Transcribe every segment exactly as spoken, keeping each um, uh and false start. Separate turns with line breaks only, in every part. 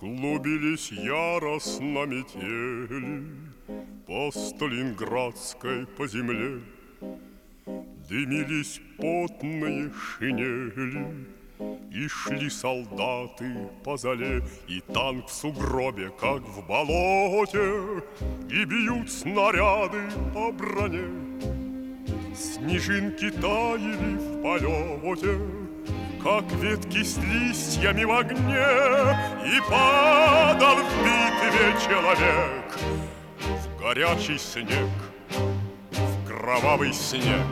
Клубились яростно метели по Сталинградской по земле. Дымились потные шинели, и шли солдаты по зале, и танк в сугробе, как в болоте, и бьют снаряды по броне. Снежинки таяли в полете, как ветки с листьями в огне, и падал в битве человек в горячий снег, в кровавый снег.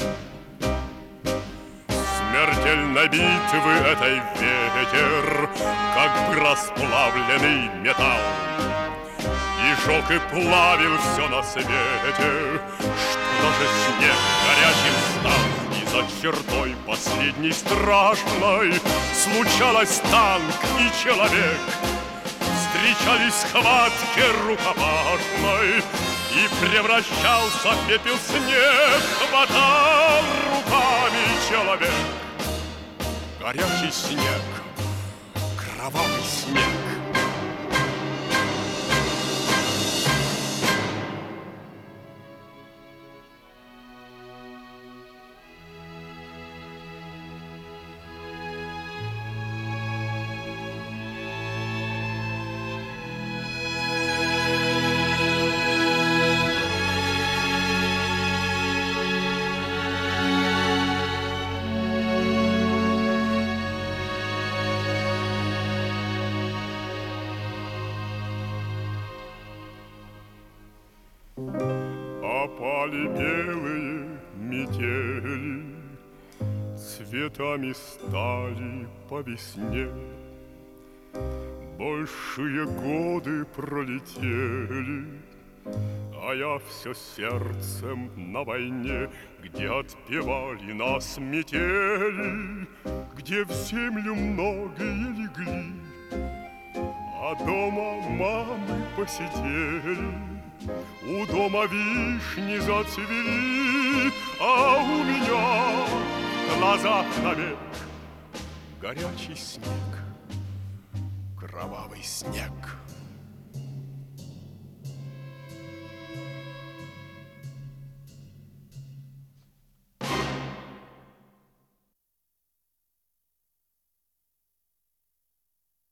Смертельной битвы этой ветер, как бы расплавленный металл, и жег и плавил все на свете. Что же снег горячим стал, и за чертой последней страшной случалось танк и человек. Встречались схватки рукопашной, и превращался в пепел снег, хватал руками человек. Горячий снег, кровавый снег. Опали белые метели, цветами стали по весне. Большие годы пролетели, а я все сердцем на войне, где отпевали нас метели, где в землю многие легли, а дома мамы посидели. У дома вишни зацвели, а у меня в глазах навек горячий снег, кровавый снег.